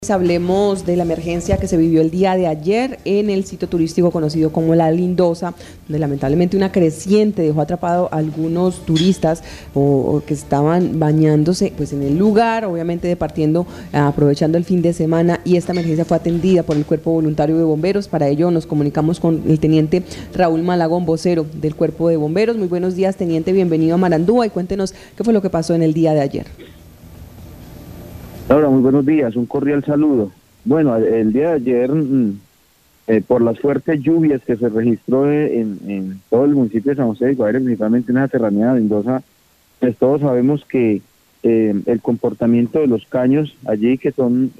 Hablemos de la emergencia que se vivió el día de ayer en el sitio turístico conocido como La Lindosa, donde lamentablemente una creciente dejó atrapado a algunos turistas o que estaban bañándose pues en el lugar, obviamente departiendo, aprovechando el fin de semana, y esta emergencia fue atendida por el Cuerpo Voluntario de Bomberos. Para ello nos comunicamos con el teniente Raúl Malagón, vocero del Cuerpo de Bomberos. Muy buenos días, teniente, bienvenido a Marandúa y cuéntenos qué fue lo que pasó en el día de ayer. Hola, muy buenos días, un cordial saludo. Bueno, el día de ayer, por las fuertes lluvias que se registró en todo el municipio de San José de Guaviare, principalmente en la serranía de Mendoza, pues todos sabemos que el comportamiento de los caños allí, que son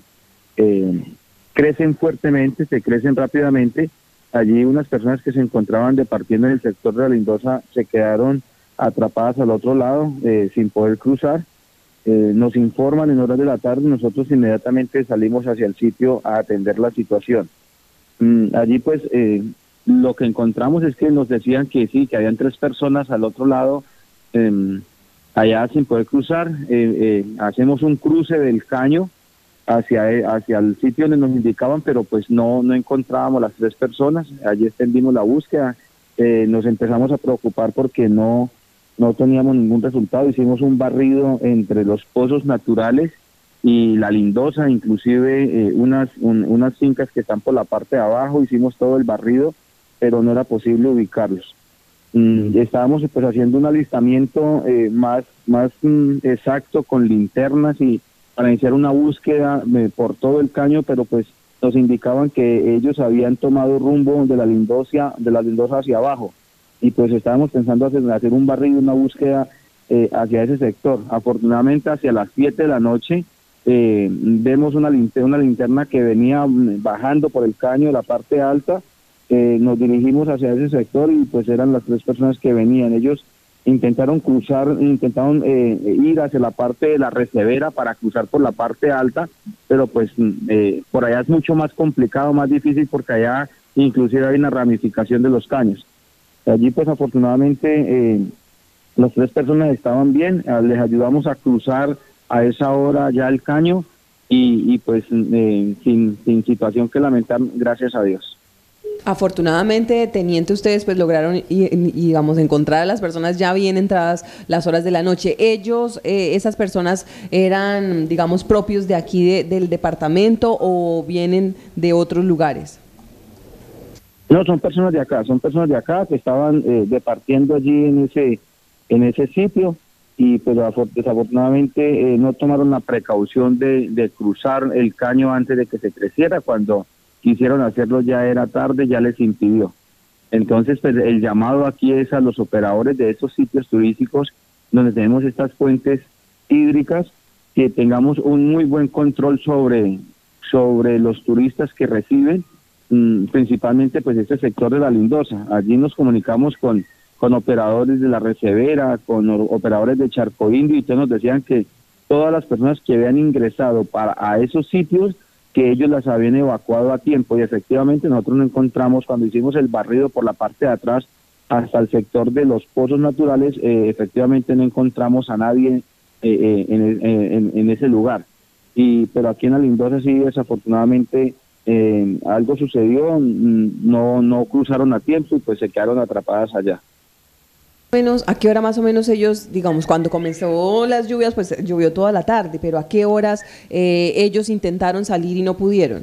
crecen fuertemente, se crecen rápidamente. Allí unas personas que se encontraban departiendo en el sector de La Lindosa se quedaron atrapadas al otro lado sin poder cruzar. Nos informan en horas de la tarde, nosotros inmediatamente salimos hacia el sitio a atender la situación. Allí pues lo que encontramos es que nos decían que sí, que habían 3 personas al otro lado, allá sin poder cruzar. Hacemos un cruce del caño hacia el sitio donde nos indicaban, pero pues no encontrábamos las 3 personas. Allí extendimos la búsqueda, nos empezamos a preocupar porque no teníamos ningún resultado. Hicimos un barrido entre los pozos naturales y La Lindosa, inclusive unas fincas que están por la parte de abajo. Hicimos todo el barrido, pero no era posible ubicarlos. Estábamos pues haciendo un alistamiento más exacto con linternas y para iniciar una búsqueda por todo el caño, pero pues nos indicaban que ellos habían tomado rumbo de La Lindosa hacia abajo. Y pues estábamos pensando hacer un barrido, una búsqueda hacia ese sector. Afortunadamente hacia las 7 de la noche vemos una linterna que venía bajando por el caño de la parte alta. Nos dirigimos hacia ese sector y pues eran las 3 personas que venían. Ellos intentaron ir hacia la parte de la recebera para cruzar por la parte alta, pero pues por allá es mucho más complicado, más difícil, porque allá inclusive hay una ramificación de los caños. Allí pues afortunadamente las 3 personas estaban bien, les ayudamos a cruzar a esa hora ya el caño y pues sin situación que lamentar, gracias a Dios. Afortunadamente, teniente, ustedes pues lograron y digamos encontrar a las personas ya bien entradas las horas de la noche. Ellos, esas personas eran, digamos, propios de aquí del departamento o vienen de otros lugares. No, son personas de acá que estaban departiendo allí en ese sitio y pues desafortunadamente no tomaron la precaución de cruzar el caño antes de que se creciera. Cuando quisieron hacerlo ya era tarde, ya les impidió. Entonces pues el llamado aquí es a los operadores de estos sitios turísticos donde tenemos estas fuentes hídricas, que tengamos un muy buen control sobre los turistas que reciben, principalmente pues este sector de La Lindosa. Allí nos comunicamos con operadores de la recebera, con operadores de Charco Indio, y todos nos decían que todas las personas que habían ingresado a esos sitios, que ellos las habían evacuado a tiempo, y efectivamente nosotros no encontramos, cuando hicimos el barrido por la parte de atrás hasta el sector de los pozos naturales, efectivamente no encontramos a nadie en ese lugar. Pero aquí en La Lindosa sí, desafortunadamente algo sucedió, no cruzaron a tiempo y pues se quedaron atrapadas allá. ¿A qué hora más o menos ellos, digamos, cuando comenzó las lluvias, pues llovió toda la tarde, pero a qué horas ellos intentaron salir y no pudieron?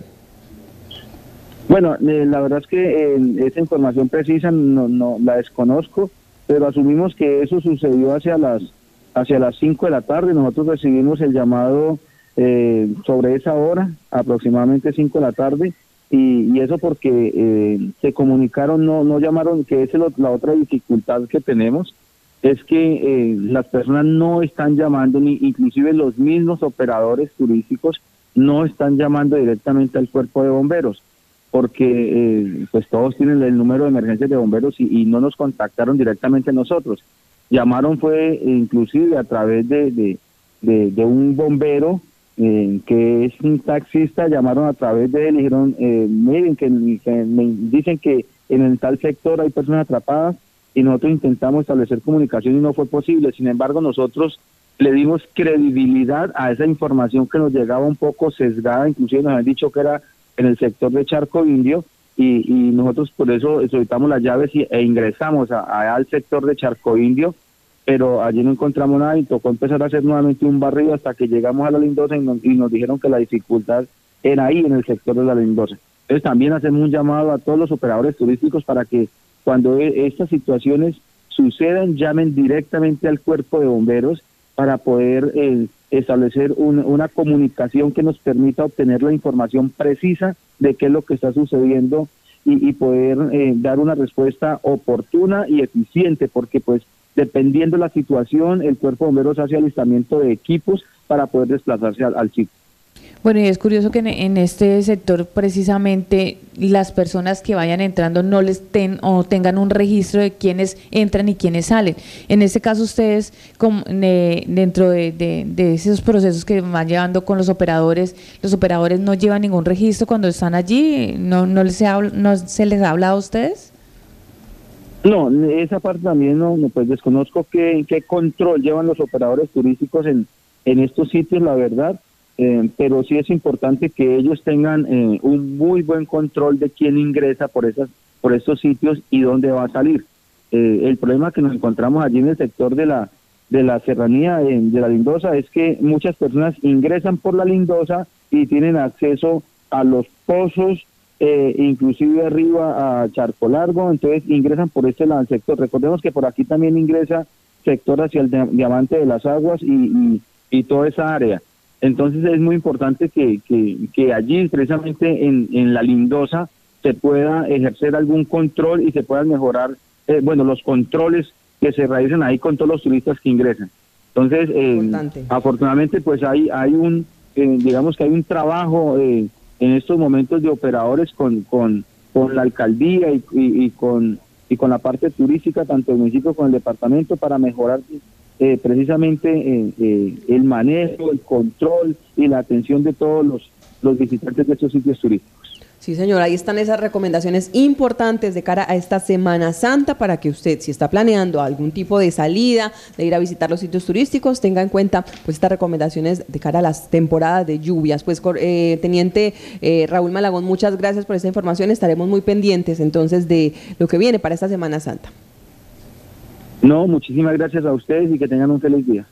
Bueno, la verdad es que esa información precisa no la desconozco, pero asumimos que eso sucedió hacia las 5 de la tarde. Nosotros recibimos el llamado sobre esa hora, aproximadamente 5 de la tarde, y eso porque se comunicaron, no llamaron, que esa es la otra dificultad que tenemos, es que las personas no están llamando, ni inclusive los mismos operadores turísticos no están llamando directamente al Cuerpo de Bomberos, porque pues todos tienen el número de emergencias de bomberos y no nos contactaron directamente a nosotros. Llamaron fue inclusive a través de un bombero que es un taxista. Llamaron a través de él y dijeron, miren, que me dicen que en el tal sector hay personas atrapadas, y nosotros intentamos establecer comunicación y no fue posible. Sin embargo, nosotros le dimos credibilidad a esa información que nos llegaba un poco sesgada, inclusive nos han dicho que era en el sector de Charco Indio, y nosotros por eso solicitamos las llaves e ingresamos al sector de Charco Indio, pero allí no encontramos nada y tocó empezar a hacer nuevamente un barrido hasta que llegamos a La Lindosa y nos dijeron que la dificultad era ahí en el sector de La Lindosa. Entonces también hacemos un llamado a todos los operadores turísticos para que cuando estas situaciones sucedan llamen directamente al cuerpo de bomberos para poder establecer una comunicación que nos permita obtener la información precisa de qué es lo que está sucediendo y poder dar una respuesta oportuna y eficiente, porque pues dependiendo de la situación, el cuerpo de bomberos hace alistamiento de equipos para poder desplazarse al sitio. Bueno, y es curioso que en este sector precisamente las personas que vayan entrando no les tengan un registro de quiénes entran y quiénes salen. En este caso ustedes, dentro de esos procesos que van llevando con los operadores no llevan ningún registro cuando están allí, ¿no se les ha hablado a ustedes? No, esa parte también pues desconozco qué control llevan los operadores turísticos en estos sitios, la verdad. Pero sí es importante que ellos tengan un muy buen control de quién ingresa por estos sitios y dónde va a salir. El problema que nos encontramos allí en el sector de la serranía de La Lindosa es que muchas personas ingresan por La Lindosa y tienen acceso a los pozos, inclusive arriba a Charco Largo, entonces ingresan por este lado del sector. Recordemos que por aquí también ingresa sector hacia el Diamante de las Aguas y toda esa área. Entonces es muy importante que allí, precisamente en La Lindosa, se pueda ejercer algún control y se puedan mejorar, los controles que se realizan ahí con todos los turistas que ingresan. Entonces, afortunadamente, pues hay digamos que hay un trabajo en estos momentos de operadores con la alcaldía y con la parte turística, tanto el municipio como el departamento, para mejorar precisamente el manejo, el control y la atención de todos los visitantes de estos sitios turísticos. Sí, señor, ahí están esas recomendaciones importantes de cara a esta Semana Santa para que usted, si está planeando algún tipo de salida, de ir a visitar los sitios turísticos, tenga en cuenta pues estas recomendaciones de cara a las temporadas de lluvias. Pues, Teniente Raúl Malagón, muchas gracias por esta información. Estaremos muy pendientes entonces de lo que viene para esta Semana Santa. No, muchísimas gracias a ustedes y que tengan un feliz día.